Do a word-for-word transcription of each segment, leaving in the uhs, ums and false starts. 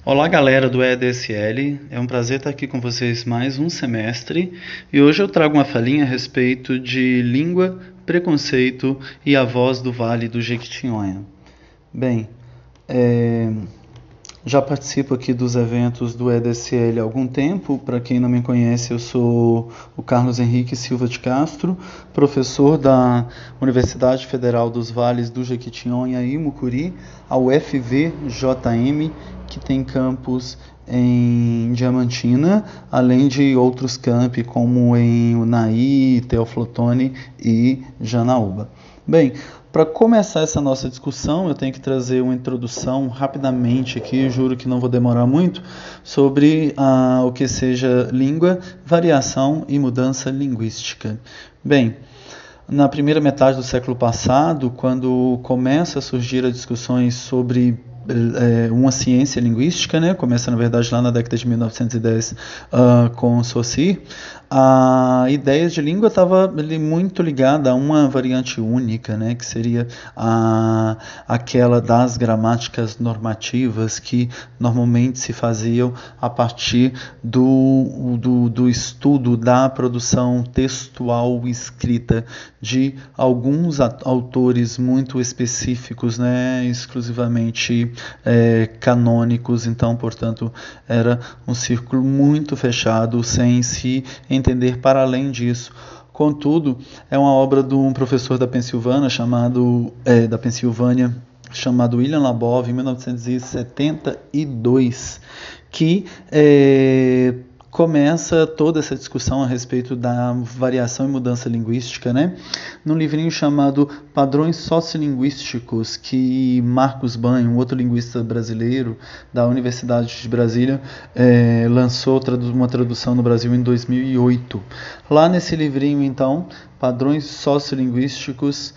Olá, galera do E D S L, é um prazer estar aqui com vocês mais um semestre e hoje eu trago uma falinha a respeito de língua, preconceito e a voz do Vale do Jequitinhonha. Bem, é, já participo aqui dos eventos do E D S L há algum tempo. Para quem não me conhece, eu sou o Carlos Henrique Silva de Castro, professor da Universidade Federal dos Vales do Jequitinhonha e Mucuri, a U F V J M, que tem campus em Diamantina, além de outros campi como em Unai, Teófilo Otoni e Janaúba. Bem, para começar essa nossa discussão, eu tenho que trazer uma introdução rapidamente aqui, juro que não vou demorar muito, sobre ah, o que seja língua, variação e mudança linguística. Bem, na primeira metade do século passado, quando começa a surgir as discussões sobre é, uma ciência linguística, né? Começa na verdade lá na década de mil novecentos e dez uh, com Saussure, a ideia de língua estava muito ligada a uma variante única, né? Que seria a, aquela das gramáticas normativas que normalmente se faziam a partir do, do, do estudo da produção textual escrita de alguns autores muito específicos, né? Exclusivamente É, canônicos. Então, portanto, era um círculo muito fechado, sem se entender para além disso. Contudo, é uma obra de um professor da Pensilvânia chamado é, da Pensilvânia chamado William Labov, em mil novecentos e setenta e dois, que é, começa toda essa discussão a respeito da variação e mudança linguística, né? Num livrinho chamado Padrões Sociolinguísticos, que Marcos Banho, um outro linguista brasileiro da Universidade de Brasília, é, lançou uma tradução no Brasil em dois mil e oito. Lá nesse livrinho, então, Padrões Sociolinguísticos,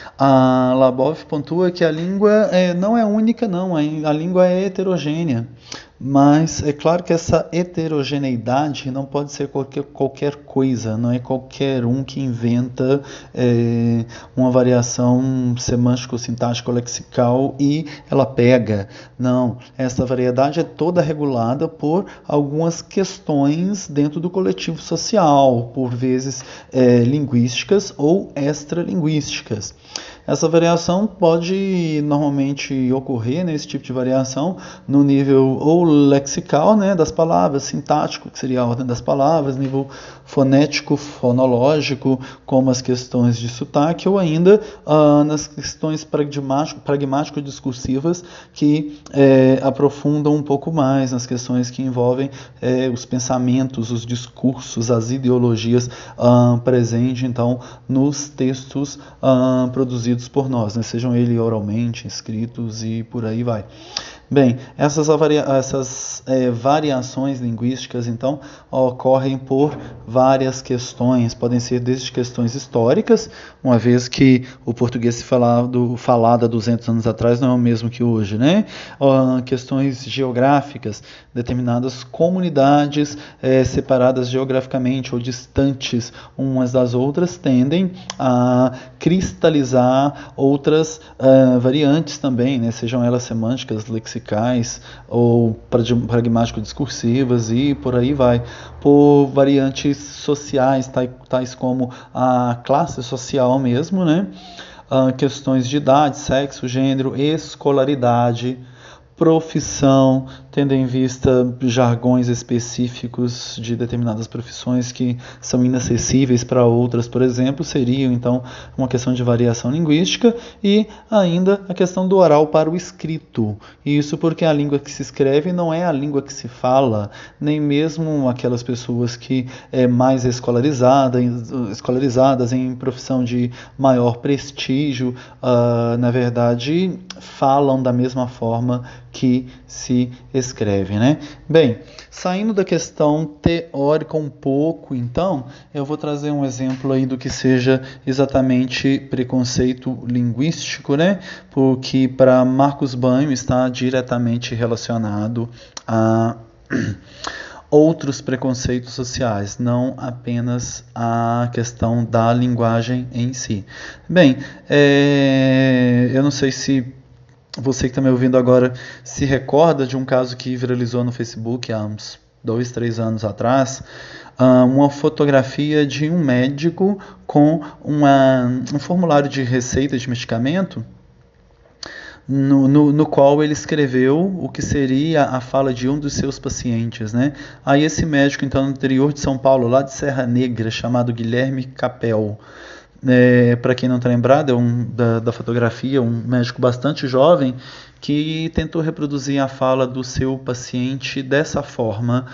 a Labov pontua que a língua é, não é única, não, a língua é heterogênea. Mas é claro que essa heterogeneidade não pode ser qualquer, qualquer coisa, não é qualquer um que inventa é, uma variação semântico-sintático-lexical e ela pega. Não, essa variedade é toda regulada por algumas questões dentro do coletivo social, por vezes é, linguísticas ou extralinguísticas. Essa variação pode normalmente ocorrer, nesse tipo de variação, no nível ou lexical, né, das palavras, sintático, que seria a ordem das palavras, nível fonético, fonológico, como as questões de sotaque, ou ainda ah, nas questões pragmático-discursivas, que é, aprofundam um pouco mais nas questões que envolvem é, os pensamentos, os discursos, as ideologias ah, presentes, então, nos textos ah, produzidos por nós, né? Sejam eles oralmente, escritos e por aí vai. Bem, essas, varia essas é, variações linguísticas, então, ocorrem por várias questões. Podem ser desde questões históricas, uma vez que o português falado, falado há duzentos anos atrás não é o mesmo que hoje, né? Uh, questões geográficas, determinadas comunidades é, separadas geograficamente ou distantes umas das outras tendem a cristalizar outras uh, variantes também, né? Sejam elas semânticas, lexicais, ou pragmático-discursivas e por aí vai, por variantes sociais, tais como a classe social mesmo, né? Uh, questões de idade, sexo, gênero, escolaridade, profissão, tendo em vista jargões específicos de determinadas profissões que são inacessíveis para outras, por exemplo, seriam então uma questão de variação linguística, e ainda a questão do oral para o escrito. Isso porque a língua que se escreve não é a língua que se fala, nem mesmo aquelas pessoas que é mais escolarizada, escolarizadas em profissão de maior prestígio, uh, na verdade, falam da mesma forma que se escreve, né? Bem, saindo da questão teórica um pouco, então, eu vou trazer um exemplo aí do que seja exatamente preconceito linguístico, né? Porque para Marcos Banho está diretamente relacionado a outros preconceitos sociais, não apenas a questão da linguagem em si. Bem, é, eu não sei se você que está me ouvindo agora se recorda de um caso que viralizou no Facebook há uns dois, três anos atrás, uma fotografia de um médico com uma, um formulário de receita de medicamento No, no, no qual ele escreveu o que seria a fala de um dos seus pacientes, né? Aí esse médico, então, no interior de São Paulo, lá de Serra Negra, chamado Guilherme Capel, é, para quem não está lembrado, é um, da, da fotografia, um médico bastante jovem que tentou reproduzir a fala do seu paciente dessa forma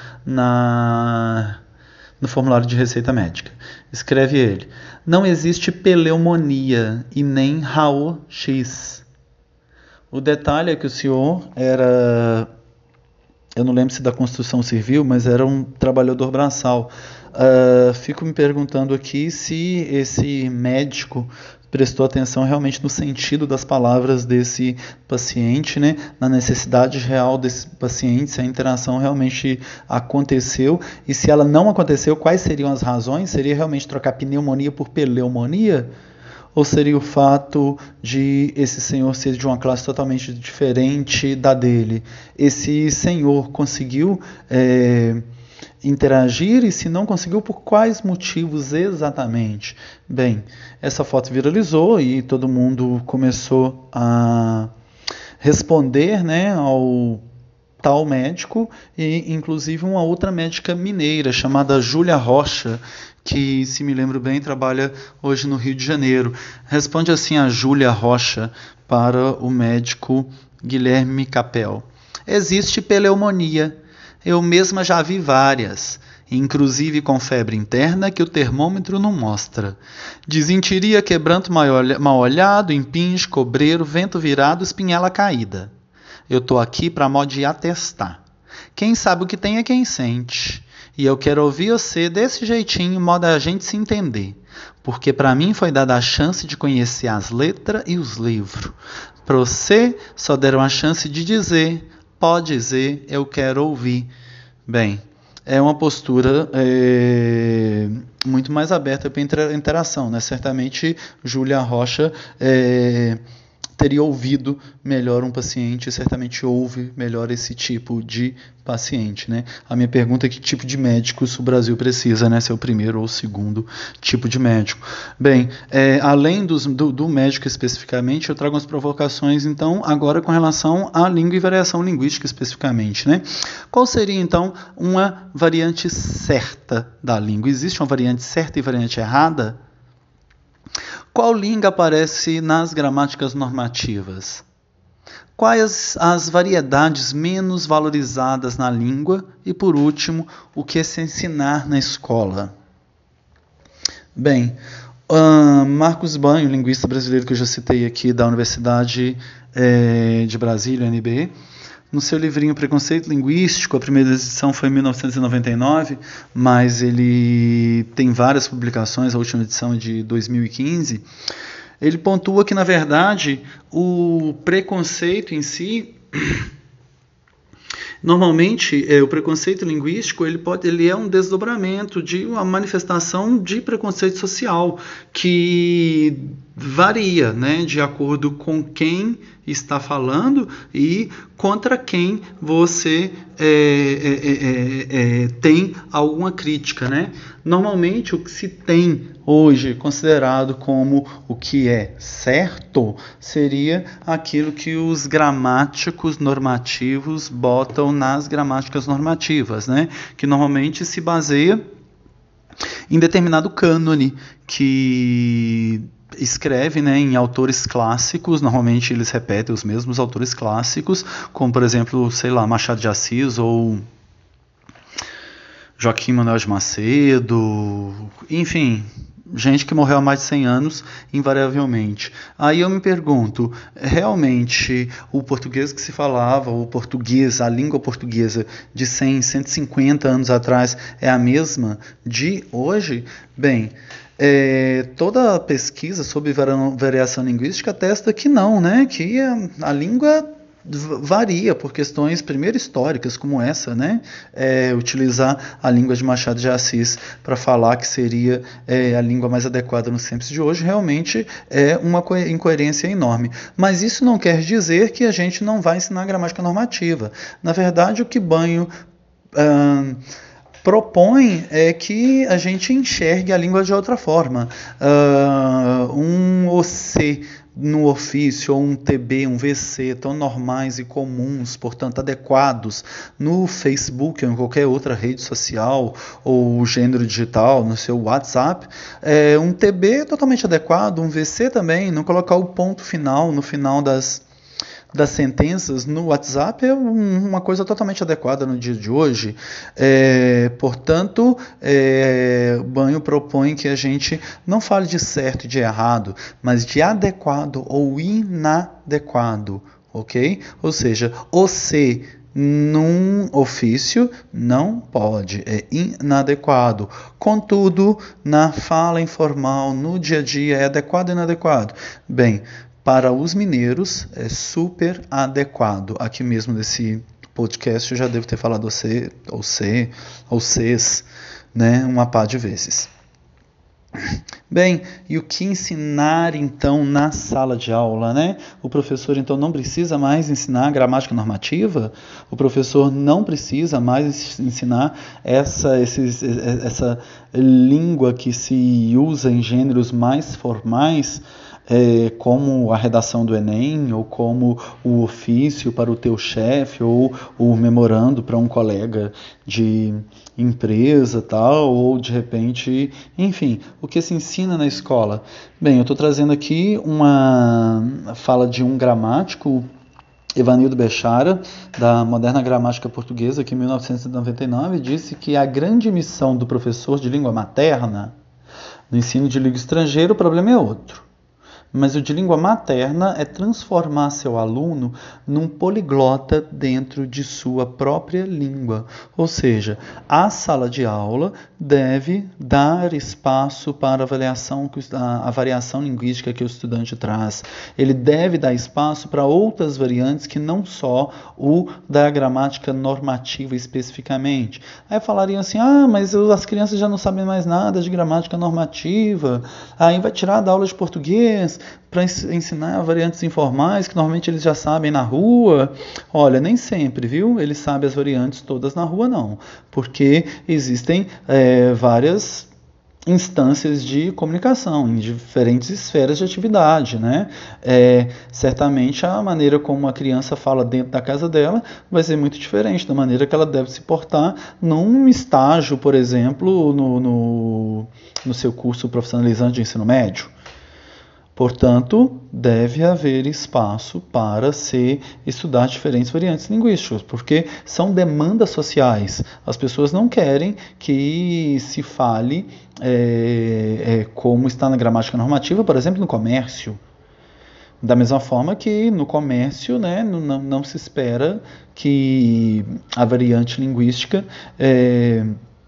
na, no formulário de receita médica. Escreve ele: não existe pneumonia e nem raio-x. O detalhe é que o senhor era, eu não lembro se da construção civil, mas era um trabalhador braçal. Uh, fico me perguntando aqui se esse médico prestou atenção realmente no sentido das palavras desse paciente, né? Na necessidade real desse paciente, se a interação realmente aconteceu, e se ela não aconteceu, quais seriam as razões? Seria realmente trocar pneumonia por pneumonia? Ou seria o fato de esse senhor ser de uma classe totalmente diferente da dele? Esse senhor conseguiu é, interagir, e se não conseguiu, por quais motivos exatamente? Bem, essa foto viralizou e todo mundo começou a responder, né, ao tal médico, e inclusive uma outra médica mineira chamada Júlia Rocha, que, se me lembro bem, trabalha hoje no Rio de Janeiro. Responde assim a Júlia Rocha para o médico Guilherme Capel: existe pneumonia, eu mesma já vi várias, inclusive com febre interna que o termômetro não mostra. Desinteria, quebranto mal olhado, impinge, cobreiro, vento virado, espinhela caída. Eu tô aqui para modo de atestar. Quem sabe o que tem é quem sente. E eu quero ouvir você desse jeitinho, modo a gente se entender. Porque para mim foi dada a chance de conhecer as letras e os livros. Para você só deram a chance de dizer, pode dizer, eu quero ouvir. Bem, é uma postura é, muito mais aberta para a interação, né? Certamente Júlia Rocha é, teria ouvido melhor um paciente, certamente ouve melhor esse tipo de paciente, né? A minha pergunta é: que tipo de médicos o Brasil precisa, né? Se é o primeiro ou o segundo tipo de médico. Bem, é, além dos, do, do médico especificamente, eu trago umas provocações, então, agora com relação à língua e variação linguística especificamente, né? Qual seria, então, uma variante certa da língua? Existe uma variante certa e variante errada? Qual língua aparece nas gramáticas normativas? Quais as variedades menos valorizadas na língua? E, por último, o que é se ensinar na escola? Bem, uh, Marcos Banho, linguista brasileiro que eu já citei aqui, da Universidade eh, de Brasília, U N B, no seu livrinho Preconceito Linguístico, a primeira edição foi em mil novecentos e noventa e nove, mas ele tem várias publicações, a última edição é de dois mil e quinze, ele pontua que, na verdade, o preconceito em si, normalmente, é, o preconceito linguístico ele pode, ele é um desdobramento de uma manifestação de preconceito social que varia, né, de acordo com quem está falando e contra quem você é, é, é, é, tem alguma crítica, né? Normalmente, o que se tem hoje considerado como o que é certo seria aquilo que os gramáticos normativos botam nas gramáticas normativas, né? Que normalmente se baseia em determinado cânone que escreve, né, em autores clássicos. Normalmente eles repetem os mesmos autores clássicos, como, por exemplo, sei lá, Machado de Assis ou Joaquim Manuel de Macedo, enfim, gente que morreu há mais de cem anos, invariavelmente. Aí eu me pergunto, realmente o português que se falava, o português, a língua portuguesa de cem, cento e cinquenta anos atrás é a mesma de hoje? Bem, é, toda a pesquisa sobre variação linguística atesta que não, né? Que a, a língua varia por questões, primeiro, históricas, como essa, né? É, utilizar a língua de Machado de Assis para falar que seria é, a língua mais adequada nos tempos de hoje, realmente é uma incoerência enorme. Mas isso não quer dizer que a gente não vai ensinar gramática normativa. Na verdade, o que Banho hum, propõe é que a gente enxergue a língua de outra forma. Uh, um O C no ofício, ou um T B, um V C, tão normais e comuns, portanto adequados no Facebook ou em qualquer outra rede social, ou gênero digital, no seu WhatsApp, é, um T B totalmente adequado, um V C também, não colocar o ponto final no final das das sentenças no WhatsApp é um, uma coisa totalmente adequada no dia de hoje. É, portanto, é, o Banho propõe que a gente não fale de certo e de errado, mas de adequado ou inadequado, ok? Ou seja, o C num ofício não pode, é inadequado. Contudo, na fala informal, no dia a dia, é adequado ou inadequado? Bem, para os mineiros é super adequado. Aqui mesmo nesse podcast eu já devo ter falado você, ou C, ou Cs, né, uma pá de vezes. Bem, e o que ensinar então na sala de aula, né? O professor então não precisa mais ensinar gramática normativa? O professor não precisa mais ensinar essa, esses, essa língua que se usa em gêneros mais formais? É, como a redação do Enem, ou como o ofício para o teu chefe, ou o memorando para um colega de empresa, tal, ou de repente, enfim, o que se ensina na escola. Bem, eu estou trazendo aqui uma fala de um gramático, Evanildo Bechara, da Moderna Gramática Portuguesa, que em mil novecentos e noventa e nove disse que a grande missão do professor de língua materna, no ensino de língua estrangeira, o problema é outro. Mas o de língua materna é transformar seu aluno num poliglota dentro de sua própria língua. Ou seja, a sala de aula deve dar espaço para a, avaliação, a, a variação linguística que o estudante traz. Ele deve dar espaço para outras variantes que não só o da gramática normativa especificamente. Aí falariam assim, ah, mas as crianças já não sabem mais nada de gramática normativa, aí vai tirar da aula de português para ensinar variantes informais que normalmente eles já sabem na rua. Olha, nem sempre, viu? Eles sabem as variantes todas na rua, não. Porque existem é, várias instâncias de comunicação em diferentes esferas de atividade, né? É, certamente a maneira como uma criança fala dentro da casa dela vai ser muito diferente da maneira que ela deve se portar num estágio, por exemplo, no, no, no seu curso profissionalizante de ensino médio. Portanto, deve haver espaço para se estudar diferentes variantes linguísticas, porque são demandas sociais. As pessoas não querem que se fale é, é, como está na gramática normativa, por exemplo, no comércio. Da mesma forma que no comércio, né, não, não se espera que a variante linguística é,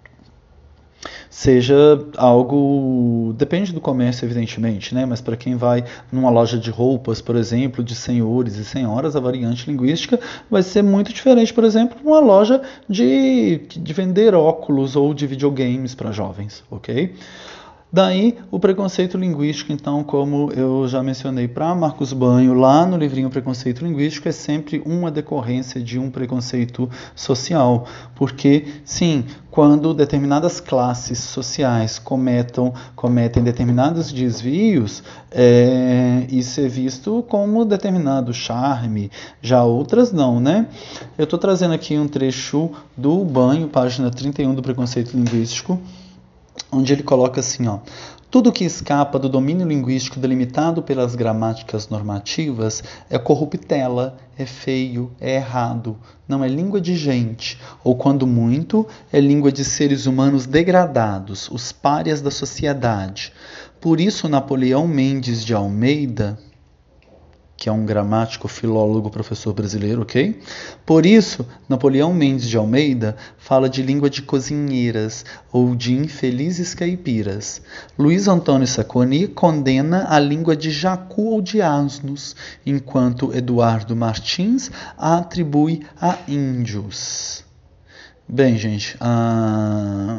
seja algo, depende do comércio evidentemente, né? Mas para quem vai numa loja de roupas, por exemplo, de senhores e senhoras, a variante linguística vai ser muito diferente, por exemplo, numa loja de, de vender óculos ou de videogames para jovens, ok? Daí, o preconceito linguístico, então, como eu já mencionei para Marcos Banho, lá no livrinho Preconceito Linguístico, é sempre uma decorrência de um preconceito social. Porque, sim, quando determinadas classes sociais cometam, cometem determinados desvios, é, isso é visto como determinado charme, já outras não, né? Eu estou trazendo aqui um trecho do Banho, página trinta e um do Preconceito Linguístico, onde ele coloca assim, ó: tudo que escapa do domínio linguístico delimitado pelas gramáticas normativas é corruptela, é feio, é errado, não é língua de gente, ou quando muito, é língua de seres humanos degradados, os párias da sociedade. Por isso Napoleão Mendes de Almeida, que é um gramático, filólogo, professor brasileiro, ok? Por isso, Napoleão Mendes de Almeida fala de língua de cozinheiras ou de infelizes caipiras. Luiz Antônio Saconi condena a língua de jacu ou de asnos, enquanto Eduardo Martins a atribui a índios. Bem, gente, ah,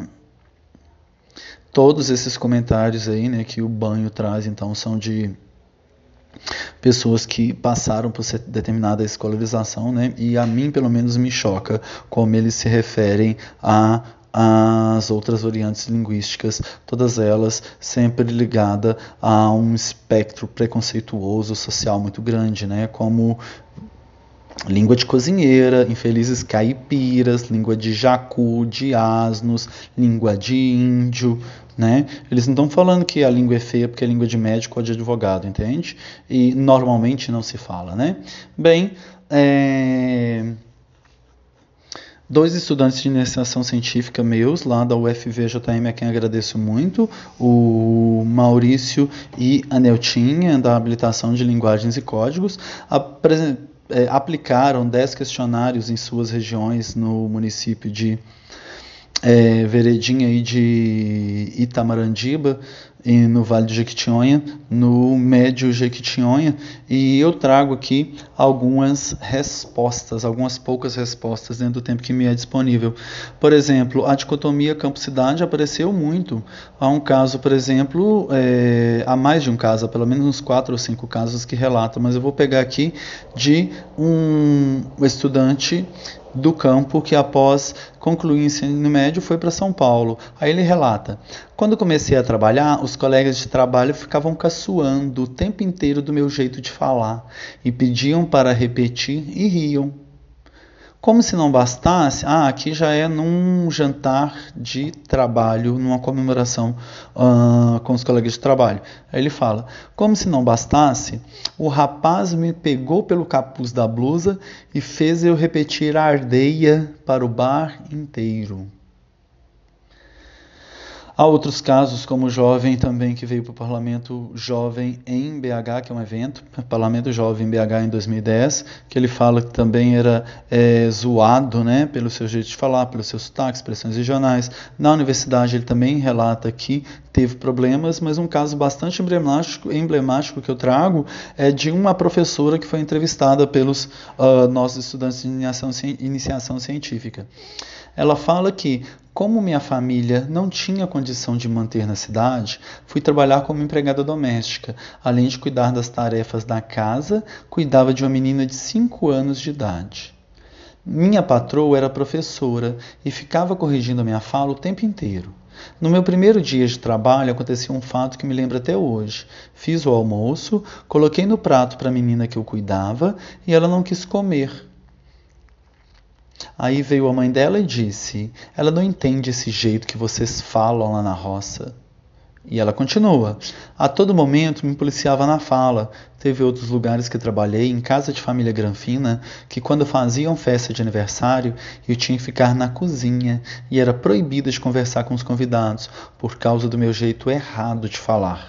todos esses comentários aí, né, que o Banho traz, então, são de pessoas que passaram por determinada escolarização, né? E a mim, pelo menos, me choca como eles se referem a as outras variantes linguísticas, todas elas sempre ligadas a um espectro preconceituoso social muito grande, né? Como língua de cozinheira, infelizes caipiras, língua de jacu, de asnos, língua de índio, né? Eles não estão falando que a língua é feia porque é língua de médico ou de advogado, entende? E normalmente não se fala, né? Bem, é... dois estudantes de iniciação científica meus, lá da U F V J M, a quem agradeço muito, o Maurício e a Neltinha, da habilitação de linguagens e códigos, apresentaram É, aplicaram dez questionários em suas regiões no município de é, Veredinha e de Itamarandiba, e no Vale do Jequitinhonha, no Médio Jequitinhonha, e eu trago aqui algumas respostas, algumas poucas respostas dentro do tempo que me é disponível. Por exemplo, a dicotomia campo-cidade apareceu muito. Há um caso, por exemplo, é, há mais de um caso, há pelo menos uns quatro ou cinco casos que relatam, mas eu vou pegar aqui de um estudante do campo que após concluir o ensino médio foi para São Paulo. Aí ele relata: quando comecei a trabalhar, os colegas de trabalho ficavam caçoando o tempo inteiro do meu jeito de falar e pediam para repetir e riam. Como se não bastasse, ah, aqui já é num jantar de trabalho, numa comemoração uh, com os colegas de trabalho. Aí ele fala: como se não bastasse, o rapaz me pegou pelo capuz da blusa e fez eu repetir a ardeia para o bar inteiro. Há outros casos, como o jovem também que veio para o Parlamento Jovem em B H, que é um evento, Parlamento Jovem em B H em dois mil e dez, que ele fala que também era é, zoado, né, pelo seu jeito de falar, pelos seus sotaques, expressões regionais. Na universidade ele também relata que teve problemas, mas um caso bastante emblemático, emblemático que eu trago é de uma professora que foi entrevistada pelos uh, nossos estudantes de iniciação, iniciação científica. Ela fala que, como minha família não tinha condição de manter na cidade, fui trabalhar como empregada doméstica. Além de cuidar das tarefas da casa, cuidava de uma menina de cinco anos de idade. Minha patroa era professora e ficava corrigindo a minha fala o tempo inteiro. No meu primeiro dia de trabalho aconteceu um fato que me lembra até hoje. Fiz o almoço, coloquei no prato para a menina que eu cuidava e ela não quis comer. Aí veio a mãe dela e disse: ela não entende esse jeito que vocês falam lá na roça. E ela continua: a todo momento me policiava na fala. Teve outros lugares que trabalhei, em casa de família granfina, que quando faziam festa de aniversário, eu tinha que ficar na cozinha e era proibida de conversar com os convidados, por causa do meu jeito errado de falar.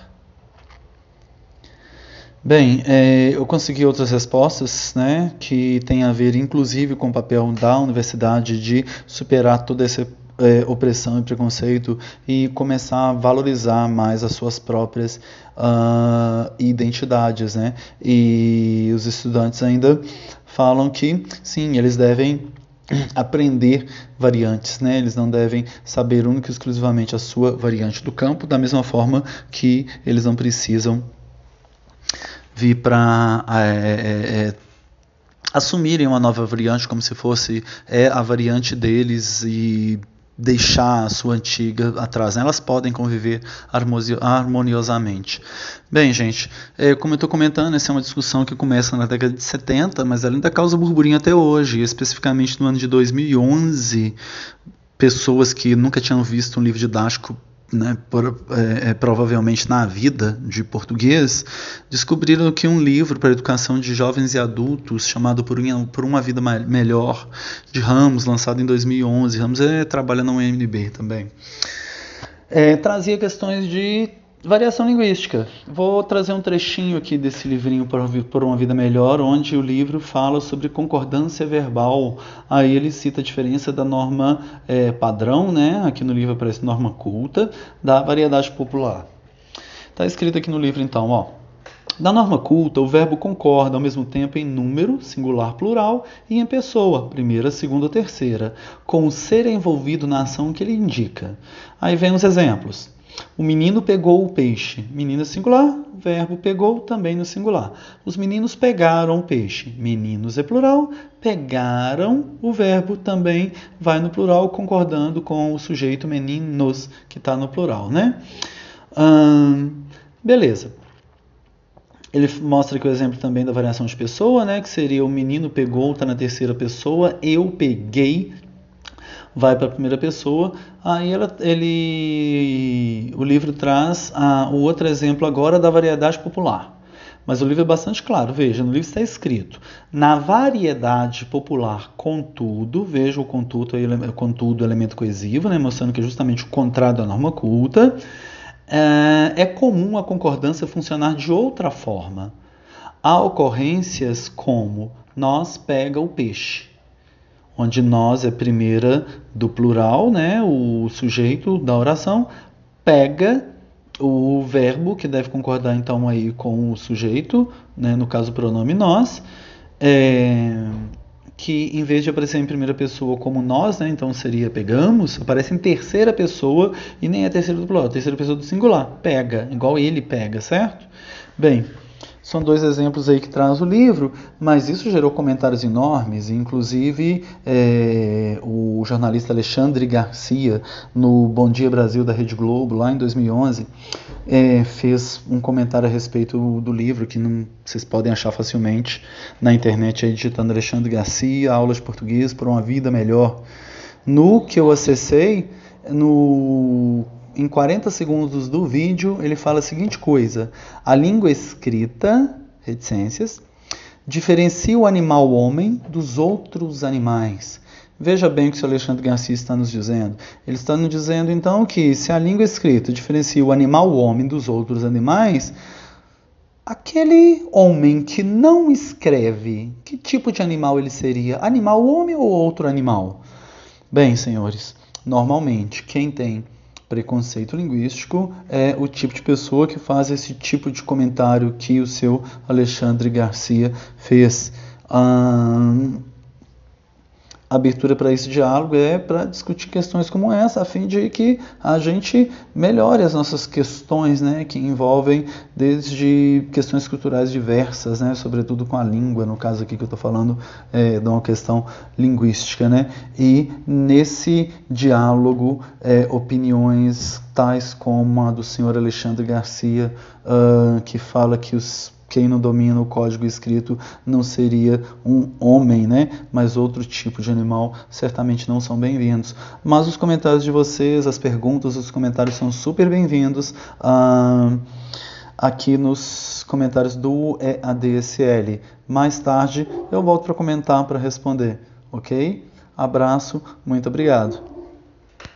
Bem, é, eu consegui outras respostas, né, que tem a ver inclusive com o papel da universidade de superar toda essa é, opressão e preconceito e começar a valorizar mais as suas próprias uh, identidades, né? E os estudantes ainda falam que sim, eles devem aprender variantes, né? Eles não devem saber única e exclusivamente a sua variante do campo, da mesma forma que eles não precisam vir para é, é, assumirem uma nova variante como se fosse é, a variante deles e deixar a sua antiga atrás, né? Elas podem conviver harmoniosamente. Bem, gente, é, como eu estou comentando, essa é uma discussão que começa na década de setenta, mas ela ainda causa burburinho até hoje, especificamente no ano de dois mil e onze, pessoas que nunca tinham visto um livro didático, né, por, é, provavelmente na vida de português, descobriram que um livro para a educação de jovens e adultos chamado Por uma, por uma Vida Melhor, de Ramos, lançado em dois mil e onze, Ramos é, trabalha na U N B também, é, trazia questões de Variação linguística. Vou trazer um trechinho aqui desse livrinho Por uma Vida Melhor, onde o livro fala sobre concordância verbal. Aí ele cita a diferença da norma é, padrão, né? Aqui no livro aparece norma culta, da variedade popular. Está escrito aqui no livro então, ó. Na norma culta, o verbo concorda ao mesmo tempo em número, singular, plural, e em pessoa, primeira, segunda, terceira, com o ser envolvido na ação que ele indica. Aí vem os exemplos. O menino pegou o peixe. Menino singular, verbo pegou também no singular. Os meninos pegaram o peixe. Meninos é plural, pegaram, o verbo também vai no plural, concordando com o sujeito meninos, que está no plural, né? Hum, beleza. Ele mostra aqui o exemplo também da variação de pessoa, né? Que seria o menino pegou, está na terceira pessoa, eu peguei, vai para a primeira pessoa. Aí ela, ele, o livro traz a, o outro exemplo agora da variedade popular. Mas o livro é bastante claro. Veja, no livro está escrito: na variedade popular, contudo, veja o contudo, contudo elemento coesivo, né, mostrando que é justamente o contrário da norma culta, é, é comum a concordância funcionar de outra forma. Há ocorrências como nós pega o peixe, onde nós é primeira do plural, né, o sujeito da oração, pega o verbo, que deve concordar então aí com o sujeito, né, no caso o pronome nós, é, que em vez de aparecer em primeira pessoa como nós, né, então seria pegamos, aparece em terceira pessoa e nem é terceira do plural, é terceira pessoa do singular, pega, igual ele pega, certo? Bem, são dois exemplos aí que traz o livro, mas isso gerou comentários enormes, inclusive é, o jornalista Alexandre Garcia, no Bom Dia Brasil da Rede Globo, lá em dois mil e onze, é, fez um comentário a respeito do livro, que não, vocês podem achar facilmente na internet, aí, digitando Alexandre Garcia, aulas de português por uma vida melhor. No que eu acessei, no... em quarenta segundos do vídeo, ele fala a seguinte coisa: a língua escrita, reticências, diferencia o animal homem dos outros animais. Veja bem o que o Alexandre Garcia está nos dizendo. Ele está nos dizendo, então, que se a língua escrita diferencia o animal homem dos outros animais, aquele homem que não escreve, que tipo de animal ele seria? Animal homem ou outro animal? Bem, senhores, normalmente, quem tem preconceito linguístico é o tipo de pessoa que faz esse tipo de comentário que o seu Alexandre Garcia fez. Hum, a abertura para esse diálogo é para discutir questões como essa, a fim de que a gente melhore as nossas questões, né, que envolvem desde questões culturais diversas, né, sobretudo com a língua, no caso aqui que eu estou falando é, de uma questão linguística, né, e nesse diálogo é, opiniões tais como a do senhor Alexandre Garcia, uh, que fala que os quem não domina o código escrito não seria um homem, né? Mas outro tipo de animal, certamente não são bem-vindos. Mas os comentários de vocês, as perguntas, os comentários são super bem-vindos ah, aqui nos comentários do E A D S L. Mais tarde eu volto para comentar, para responder, ok? Abraço, muito obrigado.